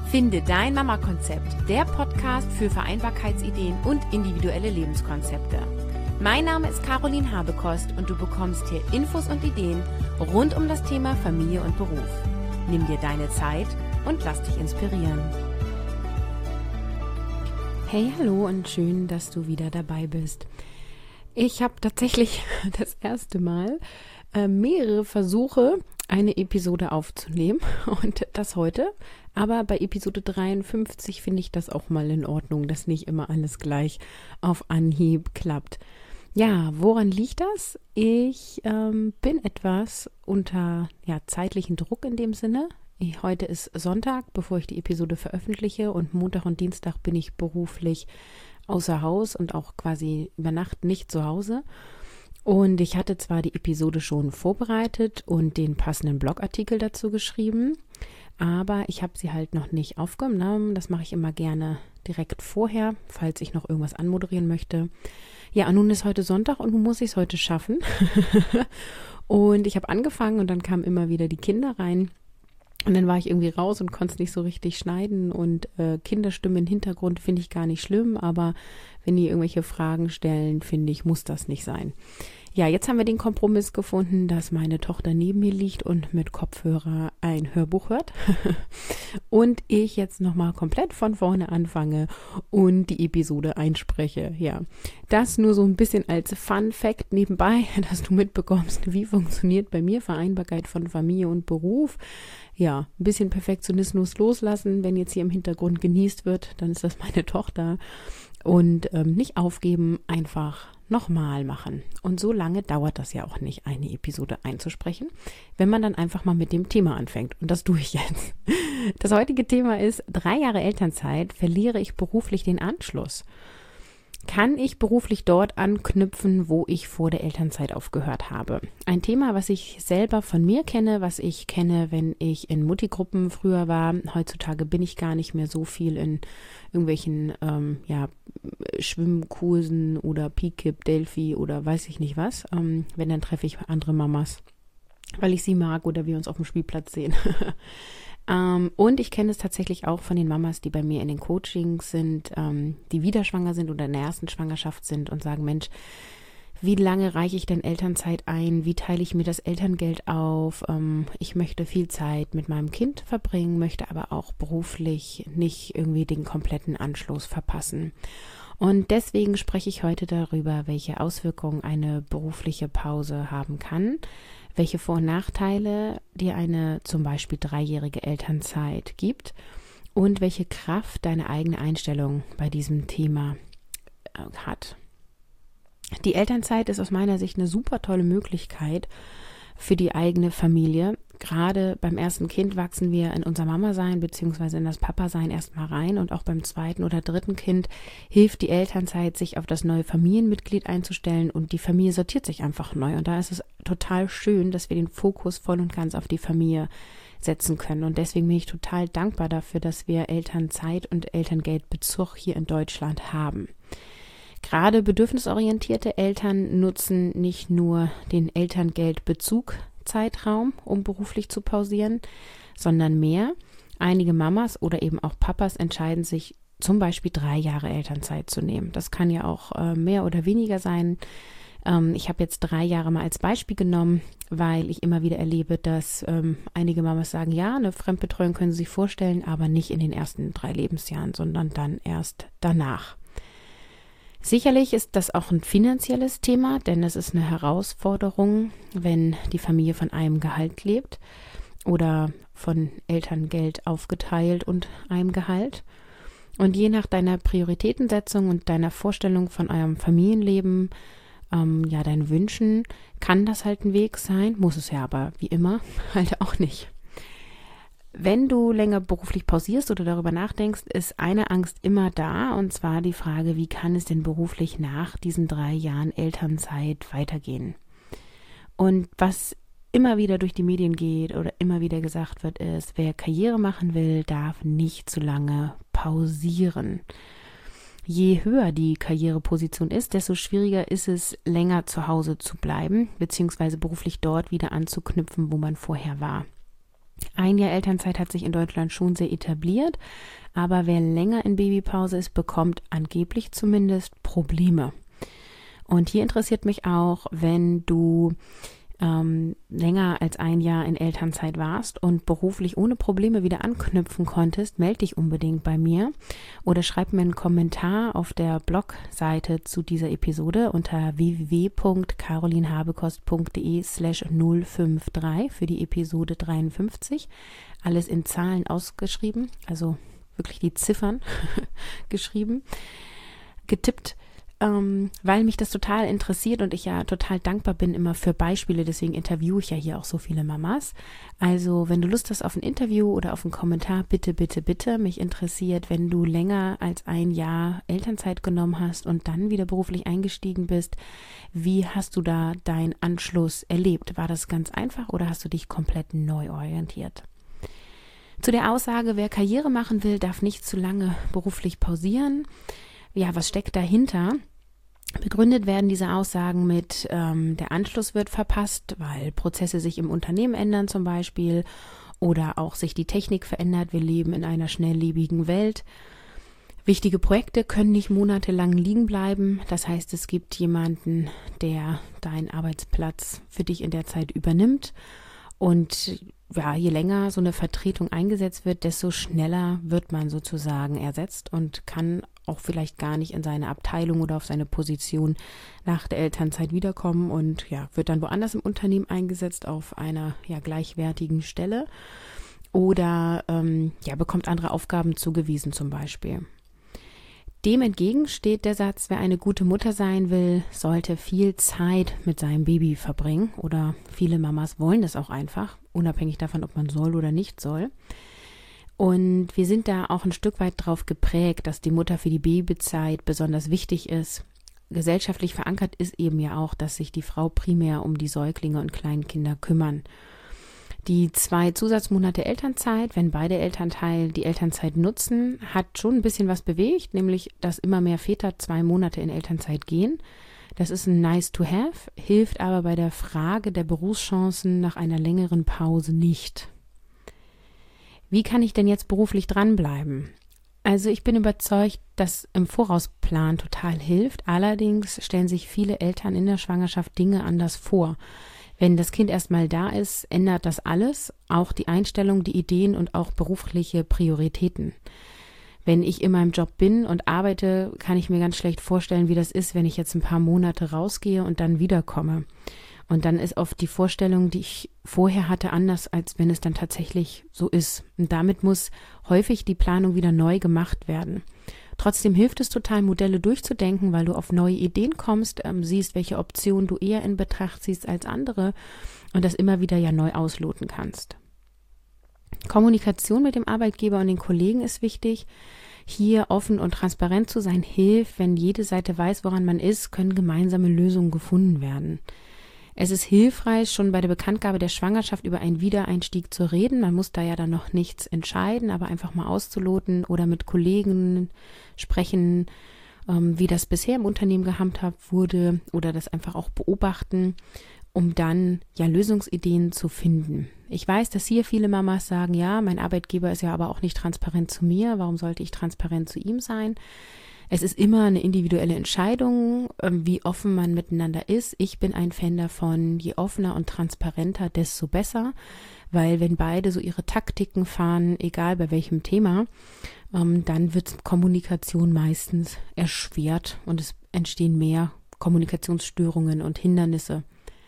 Finde dein Mama-Konzept, der Podcast für Vereinbarkeitsideen und individuelle Lebenskonzepte. Mein Name ist Caroline Habekost und du bekommst hier Infos und Ideen rund um das Thema Familie und Beruf. Nimm dir deine Zeit und lass dich inspirieren. Hey, hallo und schön, dass du wieder dabei bist. Ich habe tatsächlich das erste Mal mehrere Versuche, eine Episode aufzunehmen und das heute. Aber bei Episode 53 finde ich das auch mal in Ordnung, dass nicht immer alles gleich auf Anhieb klappt. Ja, woran liegt das? Ich bin etwas unter zeitlichen Druck in dem Sinne. Heute ist Sonntag, bevor ich die Episode veröffentliche, und Montag und Dienstag bin ich beruflich außer Haus und auch quasi über Nacht nicht zu Hause. Und ich hatte zwar die Episode schon vorbereitet und den passenden Blogartikel dazu geschrieben, aber ich habe sie halt noch nicht aufgenommen. Das mache ich immer gerne direkt vorher, falls ich noch irgendwas anmoderieren möchte. Ja, und nun ist heute Sonntag und nun muss ich es heute schaffen. Und ich habe angefangen und dann kamen immer wieder die Kinder rein. Und dann war ich irgendwie raus und konnte es nicht so richtig schneiden. Und Kinderstimmen im Hintergrund finde ich gar nicht schlimm, aber wenn die irgendwelche Fragen stellen, finde ich, muss das nicht sein. Ja, jetzt haben wir den Kompromiss gefunden, dass meine Tochter neben mir liegt und mit Kopfhörer ein Hörbuch hört und ich jetzt nochmal komplett von vorne anfange und die Episode einspreche. Ja, das nur so ein bisschen als Fun Fact nebenbei, dass du mitbekommst, wie funktioniert bei mir Vereinbarkeit von Familie und Beruf. Ja, ein bisschen Perfektionismus loslassen, wenn jetzt hier im Hintergrund genießt wird, dann ist das meine Tochter. Und nicht aufgeben, einfach nochmal machen. Und so lange dauert das ja auch nicht, eine Episode einzusprechen, wenn man dann einfach mal mit dem Thema anfängt. Und das tue ich jetzt. Das heutige Thema ist: 3 Jahre Elternzeit, verliere ich beruflich den Anschluss? Kann ich beruflich dort anknüpfen, wo ich vor der Elternzeit aufgehört habe? Ein Thema, was ich selber von mir kenne, was ich kenne, wenn ich in Mutti-Gruppen früher war. Heutzutage bin ich gar nicht mehr so viel in irgendwelchen Schwimmkursen oder Pikip, Delphi oder weiß ich nicht was. Wenn, dann treffe ich andere Mamas, weil ich sie mag oder wir uns auf dem Spielplatz sehen. Und ich kenne es tatsächlich auch von den Mamas, die bei mir in den Coachings sind, die wieder schwanger sind oder in der ersten Schwangerschaft sind und sagen: Mensch, wie lange reiche ich denn Elternzeit ein? Wie teile ich mir das Elterngeld auf? Ich möchte viel Zeit mit meinem Kind verbringen, möchte aber auch beruflich nicht irgendwie den kompletten Anschluss verpassen. Und deswegen spreche ich heute darüber, welche Auswirkungen eine berufliche Pause haben kann, welche Vor- und Nachteile dir eine zum Beispiel 3-jährige Elternzeit gibt und welche Kraft deine eigene Einstellung bei diesem Thema hat. Die Elternzeit ist aus meiner Sicht eine super tolle Möglichkeit für die eigene Familie. Gerade beim ersten Kind wachsen wir in unser Mama-Sein bzw. in das Papa-Sein erstmal rein, und auch beim zweiten oder dritten Kind hilft die Elternzeit, sich auf das neue Familienmitglied einzustellen, und die Familie sortiert sich einfach neu. Und da ist es total schön, dass wir den Fokus voll und ganz auf die Familie setzen können. Und deswegen bin ich total dankbar dafür, dass wir Elternzeit und Elterngeldbezug hier in Deutschland haben. Gerade bedürfnisorientierte Eltern nutzen nicht nur den Elterngeldbezug-Zeitraum, um beruflich zu pausieren, sondern mehr. Einige Mamas oder eben auch Papas entscheiden sich zum Beispiel 3 Jahre Elternzeit zu nehmen. Das kann ja auch mehr oder weniger sein. Ich habe jetzt 3 Jahre mal als Beispiel genommen, weil ich immer wieder erlebe, dass einige Mamas sagen: Ja, eine Fremdbetreuung können sie sich vorstellen, aber nicht in den ersten 3 Lebensjahren, sondern dann erst danach. Sicherlich ist das auch ein finanzielles Thema, denn es ist eine Herausforderung, wenn die Familie von einem Gehalt lebt oder von Elterngeld aufgeteilt und einem Gehalt. Und je nach deiner Prioritätensetzung und deiner Vorstellung von eurem Familienleben, deinen Wünschen, kann das halt ein Weg sein, muss es ja aber wie immer halt auch nicht. Wenn du länger beruflich pausierst oder darüber nachdenkst, ist eine Angst immer da, und zwar die Frage: Wie kann es denn beruflich nach diesen 3 Jahren Elternzeit weitergehen? Und was immer wieder durch die Medien geht oder immer wieder gesagt wird, ist: Wer Karriere machen will, darf nicht zu lange pausieren. Je höher die Karriereposition ist, desto schwieriger ist es, länger zu Hause zu bleiben, beziehungsweise beruflich dort wieder anzuknüpfen, wo man vorher war. Ein Jahr Elternzeit hat sich in Deutschland schon sehr etabliert, aber wer länger in Babypause ist, bekommt angeblich zumindest Probleme. Und hier interessiert mich auch, wenn du länger als ein Jahr in Elternzeit warst und beruflich ohne Probleme wieder anknüpfen konntest, melde dich unbedingt bei mir oder schreib mir einen Kommentar auf der Blogseite zu dieser Episode unter www.carolinhabekost.de/053 für die Episode 53. Alles in Zahlen ausgeschrieben, also wirklich die Ziffern geschrieben, getippt. Weil mich das total interessiert und ich ja total dankbar bin immer für Beispiele, deswegen interviewe ich ja hier auch so viele Mamas. Also wenn du Lust hast auf ein Interview oder auf einen Kommentar, bitte, bitte, bitte. Mich interessiert, wenn du länger als ein Jahr Elternzeit genommen hast und dann wieder beruflich eingestiegen bist, wie hast du da deinen Anschluss erlebt? War das ganz einfach oder hast du dich komplett neu orientiert? Zu der Aussage, wer Karriere machen will, darf nicht zu lange beruflich pausieren. Ja, was steckt dahinter? Begründet werden diese Aussagen mit, der Anschluss wird verpasst, weil Prozesse sich im Unternehmen ändern zum Beispiel oder auch sich die Technik verändert. Wir leben in einer schnelllebigen Welt. Wichtige Projekte können nicht monatelang liegen bleiben. Das heißt, es gibt jemanden, der deinen Arbeitsplatz für dich in der Zeit übernimmt. Und ja, je länger so eine Vertretung eingesetzt wird, desto schneller wird man sozusagen ersetzt und kann auch vielleicht gar nicht in seine Abteilung oder auf seine Position nach der Elternzeit wiederkommen und ja, wird dann woanders im Unternehmen eingesetzt auf einer ja gleichwertigen Stelle oder bekommt andere Aufgaben zugewiesen zum Beispiel. Dem entgegen steht der Satz, wer eine gute Mutter sein will, sollte viel Zeit mit seinem Baby verbringen oder viele Mamas wollen das auch einfach, unabhängig davon, ob man soll oder nicht soll. Und wir sind da auch ein Stück weit drauf geprägt, dass die Mutter für die Babyzeit besonders wichtig ist. Gesellschaftlich verankert ist eben ja auch, dass sich die Frau primär um die Säuglinge und Kleinkinder kümmern. Die 2 Zusatzmonate Elternzeit, wenn beide Elternteile die Elternzeit nutzen, hat schon ein bisschen was bewegt, nämlich dass immer mehr Väter 2 Monate in Elternzeit gehen. Das ist ein nice to have, hilft aber bei der Frage der Berufschancen nach einer längeren Pause nicht. Wie kann ich denn jetzt beruflich dranbleiben? Also ich bin überzeugt, dass im Vorausplan total hilft. Allerdings stellen sich viele Eltern in der Schwangerschaft Dinge anders vor. Wenn das Kind erstmal da ist, ändert das alles, auch die Einstellung, die Ideen und auch berufliche Prioritäten. Wenn ich in meinem Job bin und arbeite, kann ich mir ganz schlecht vorstellen, wie das ist, wenn ich jetzt ein paar Monate rausgehe und dann wiederkomme. Und dann ist oft die Vorstellung, die ich vorher hatte, anders, als wenn es dann tatsächlich so ist. Und damit muss häufig die Planung wieder neu gemacht werden. Trotzdem hilft es total, Modelle durchzudenken, weil du auf neue Ideen kommst, siehst, welche Optionen du eher in Betracht ziehst als andere und das immer wieder ja neu ausloten kannst. Kommunikation mit dem Arbeitgeber und den Kollegen ist wichtig. Hier offen und transparent zu sein hilft. Wenn jede Seite weiß, woran man ist, können gemeinsame Lösungen gefunden werden. Es ist hilfreich, schon bei der Bekanntgabe der Schwangerschaft über einen Wiedereinstieg zu reden. Man muss da ja dann noch nichts entscheiden, aber einfach mal auszuloten oder mit Kollegen sprechen, wie das bisher im Unternehmen gehandhabt wurde oder das einfach auch beobachten, um dann ja Lösungsideen zu finden. Ich weiß, dass hier viele Mamas sagen, ja, mein Arbeitgeber ist ja aber auch nicht transparent zu mir, warum sollte ich transparent zu ihm sein? Es ist immer eine individuelle Entscheidung, wie offen man miteinander ist. Ich bin ein Fan davon, je offener und transparenter, desto besser, weil wenn beide so ihre Taktiken fahren, egal bei welchem Thema, dann wird Kommunikation meistens erschwert und es entstehen mehr Kommunikationsstörungen und Hindernisse.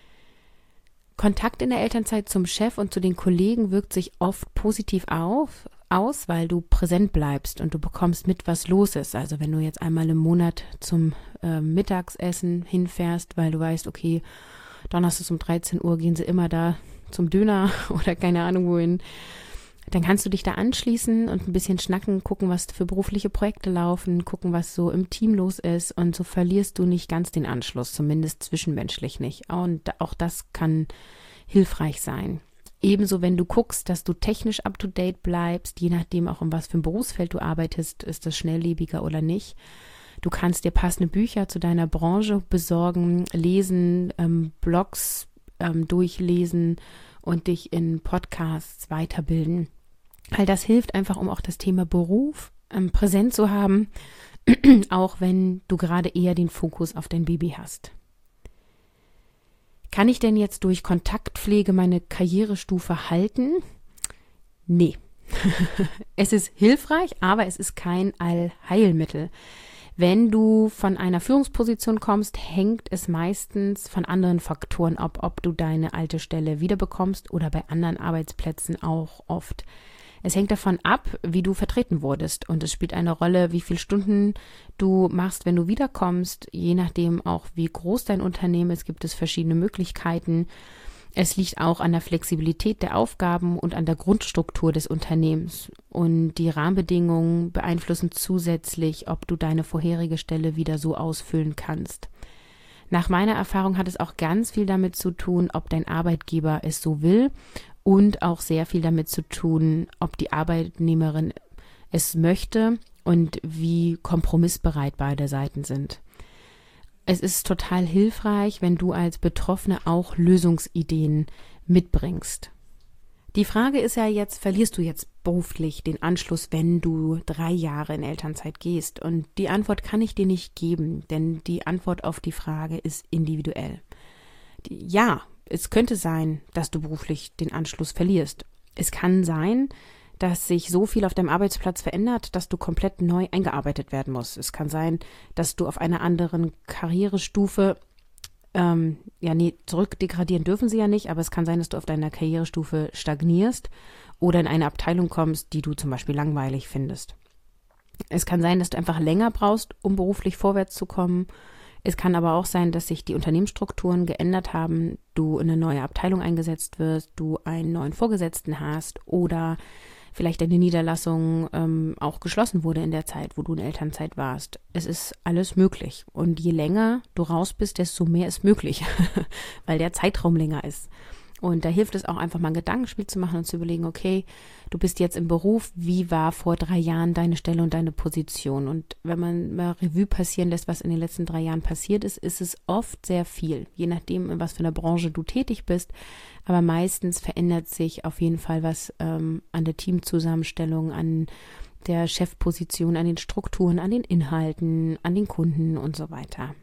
Kontakt in der Elternzeit zum Chef und zu den Kollegen wirkt sich oft positiv aus, weil du präsent bleibst und du bekommst mit, was los ist. Also wenn du jetzt einmal im Monat zum Mittagsessen hinfährst, weil du weißt, okay, donnerstags um 13 Uhr gehen sie immer da zum Döner oder keine Ahnung wohin, dann kannst du dich da anschließen und ein bisschen schnacken, gucken, was für berufliche Projekte laufen, gucken, was so im Team los ist und so verlierst du nicht ganz den Anschluss, zumindest zwischenmenschlich nicht. Und auch das kann hilfreich sein. Ebenso, wenn du guckst, dass du technisch up-to-date bleibst, je nachdem auch um was für ein Berufsfeld du arbeitest, ist das schnelllebiger oder nicht. Du kannst dir passende Bücher zu deiner Branche besorgen, lesen, Blogs durchlesen und dich in Podcasts weiterbilden. All das hilft einfach, um auch das Thema Beruf präsent zu haben, auch wenn du gerade eher den Fokus auf dein Baby hast. Kann ich denn jetzt durch Kontaktpflege meine Karrierestufe halten? Nee. Es ist hilfreich, aber es ist kein Allheilmittel. Wenn du von einer Führungsposition kommst, hängt es meistens von anderen Faktoren ab, ob du deine alte Stelle wiederbekommst oder bei anderen Arbeitsplätzen auch oft. Es hängt davon ab, wie du vertreten wurdest, und es spielt eine Rolle, wie viele Stunden du machst, wenn du wiederkommst, je nachdem auch, wie groß dein Unternehmen ist, gibt es verschiedene Möglichkeiten. Es liegt auch an der Flexibilität der Aufgaben und an der Grundstruktur des Unternehmens, und die Rahmenbedingungen beeinflussen zusätzlich, ob du deine vorherige Stelle wieder so ausfüllen kannst. Nach meiner Erfahrung hat es auch ganz viel damit zu tun, ob dein Arbeitgeber es so will, und auch sehr viel damit zu tun, ob die Arbeitnehmerin es möchte und wie kompromissbereit beide Seiten sind. Es ist total hilfreich, wenn du als Betroffene auch Lösungsideen mitbringst. Die Frage ist ja jetzt, verlierst du jetzt beruflich den Anschluss, wenn du 3 Jahre in Elternzeit gehst? Und die Antwort kann ich dir nicht geben, denn die Antwort auf die Frage ist individuell. Ja, es könnte sein, dass du beruflich den Anschluss verlierst. Es kann sein, dass sich so viel auf deinem Arbeitsplatz verändert, dass du komplett neu eingearbeitet werden musst. Es kann sein, dass du auf einer anderen Karrierestufe, zurückdegradieren dürfen sie ja nicht, aber es kann sein, dass du auf deiner Karrierestufe stagnierst oder in eine Abteilung kommst, die du zum Beispiel langweilig findest. Es kann sein, dass du einfach länger brauchst, um beruflich vorwärts zu kommen. Es kann aber auch sein, dass sich die Unternehmensstrukturen geändert haben, du in eine neue Abteilung eingesetzt wirst, du einen neuen Vorgesetzten hast oder vielleicht deine Niederlassung auch geschlossen wurde in der Zeit, wo du in Elternzeit warst. Es ist alles möglich. Und je länger du raus bist, desto mehr ist möglich, weil der Zeitraum länger ist. Und da hilft es auch einfach mal ein Gedankenspiel zu machen und zu überlegen, okay, du bist jetzt im Beruf, wie war vor 3 Jahren deine Stelle und deine Position? Und wenn man mal Revue passieren lässt, was in den letzten 3 Jahren passiert ist, ist es oft sehr viel, je nachdem, in was für einer Branche du tätig bist. Aber meistens verändert sich auf jeden Fall was an der Teamzusammenstellung, an der Chefposition, an den Strukturen, an den Inhalten, an den Kunden und so weiter.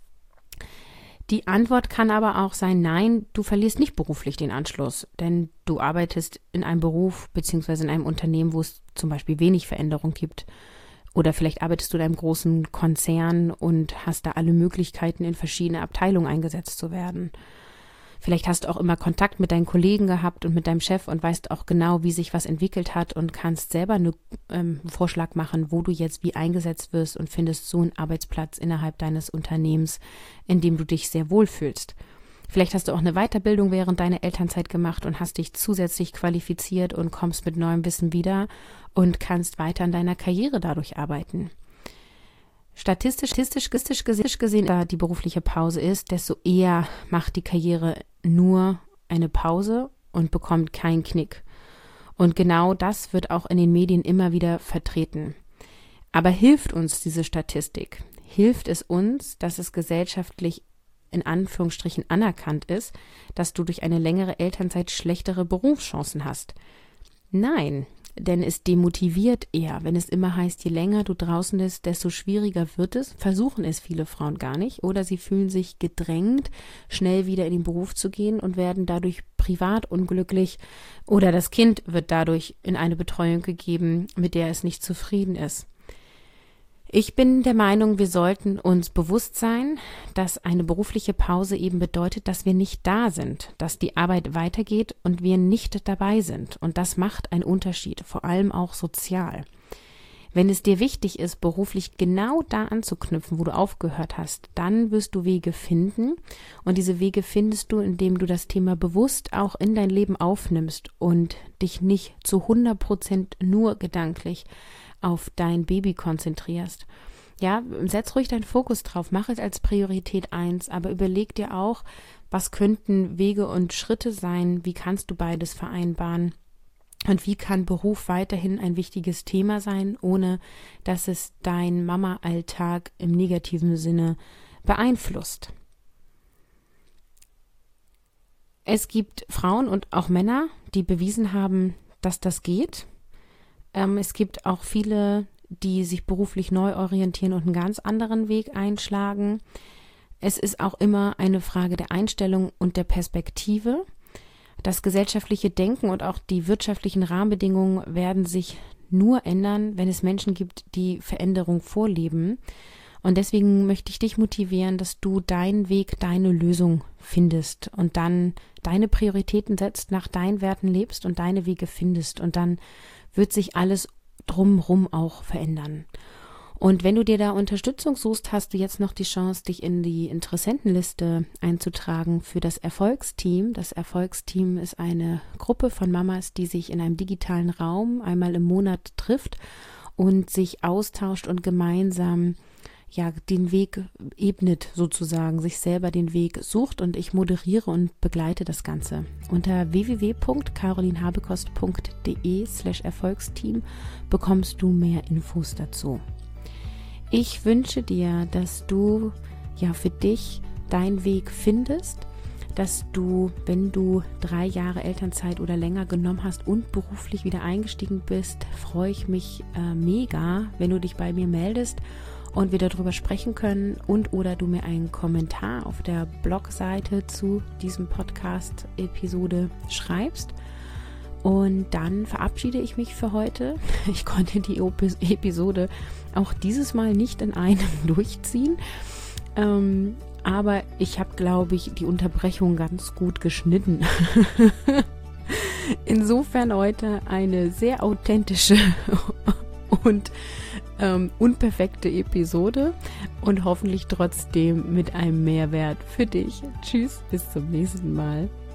Die Antwort kann aber auch sein, nein, du verlierst nicht beruflich den Anschluss, denn du arbeitest in einem Beruf bzw. in einem Unternehmen, wo es zum Beispiel wenig Veränderung gibt. Oder vielleicht arbeitest du in einem großen Konzern und hast da alle Möglichkeiten, in verschiedene Abteilungen eingesetzt zu werden. Vielleicht hast du auch immer Kontakt mit deinen Kollegen gehabt und mit deinem Chef und weißt auch genau, wie sich was entwickelt hat und kannst selber einen Vorschlag machen, wo du jetzt wie eingesetzt wirst, und findest so einen Arbeitsplatz innerhalb deines Unternehmens, in dem du dich sehr wohl fühlst. Vielleicht hast du auch eine Weiterbildung während deiner Elternzeit gemacht und hast dich zusätzlich qualifiziert und kommst mit neuem Wissen wieder und kannst weiter an deiner Karriere dadurch arbeiten. Statistisch gesehen, da die berufliche Pause ist, desto eher macht die Karriere nur eine Pause und bekommt keinen Knick. Und genau das wird auch in den Medien immer wieder vertreten. Aber hilft uns diese Statistik? Hilft es uns, dass es gesellschaftlich in Anführungsstrichen anerkannt ist, dass du durch eine längere Elternzeit schlechtere Berufschancen hast? Nein. Denn es demotiviert eher, wenn es immer heißt, je länger du draußen bist, desto schwieriger wird es. Versuchen es viele Frauen gar nicht, oder sie fühlen sich gedrängt, schnell wieder in den Beruf zu gehen und werden dadurch privat unglücklich, oder das Kind wird dadurch in eine Betreuung gegeben, mit der es nicht zufrieden ist. Ich bin der Meinung, wir sollten uns bewusst sein, dass eine berufliche Pause eben bedeutet, dass wir nicht da sind, dass die Arbeit weitergeht und wir nicht dabei sind. Und das macht einen Unterschied, vor allem auch sozial. Wenn es dir wichtig ist, beruflich genau da anzuknüpfen, wo du aufgehört hast, dann wirst du Wege finden. Und diese Wege findest du, indem du das Thema bewusst auch in dein Leben aufnimmst und dich nicht zu 100% nur gedanklich auf dein Baby konzentrierst. Ja, setz ruhig deinen Fokus drauf, mach es als Priorität 1, aber überleg dir auch, was könnten Wege und Schritte sein, wie kannst du beides vereinbaren und wie kann Beruf weiterhin ein wichtiges Thema sein, ohne dass es deinen Mama-Alltag im negativen Sinne beeinflusst. Es gibt Frauen und auch Männer, die bewiesen haben, dass das geht. Es gibt auch viele, die sich beruflich neu orientieren und einen ganz anderen Weg einschlagen. Es ist auch immer eine Frage der Einstellung und der Perspektive. Das gesellschaftliche Denken und auch die wirtschaftlichen Rahmenbedingungen werden sich nur ändern, wenn es Menschen gibt, die Veränderung vorleben. Und deswegen möchte ich dich motivieren, dass du deinen Weg, deine Lösung findest und dann deine Prioritäten setzt, nach deinen Werten lebst und deine Wege findest. Und dann wird sich alles drumherum auch verändern. Und wenn du dir da Unterstützung suchst, hast du jetzt noch die Chance, dich in die Interessentenliste einzutragen für das Erfolgsteam. Das Erfolgsteam ist eine Gruppe von Mamas, die sich in einem digitalen Raum einmal im Monat trifft und sich austauscht und gemeinsam den Weg ebnet, sozusagen, sich selber den Weg sucht, und ich moderiere und begleite das Ganze. Unter www.carolinhabekost.de/Erfolgsteam bekommst du mehr Infos dazu. Ich wünsche dir, dass du für dich deinen Weg findest, dass du, wenn du 3 Jahre Elternzeit oder länger genommen hast und beruflich wieder eingestiegen bist, freue ich mich mega, wenn du dich bei mir meldest und wir darüber sprechen können oder du mir einen Kommentar auf der Blogseite zu diesem Podcast-Episode schreibst. Und dann verabschiede ich mich für heute. Ich konnte die Episode auch dieses Mal nicht in einem durchziehen, aber ich habe, glaube ich, die Unterbrechung ganz gut geschnitten. Insofern heute eine sehr authentische und unperfekte Episode und hoffentlich trotzdem mit einem Mehrwert für dich. Tschüss, bis zum nächsten Mal.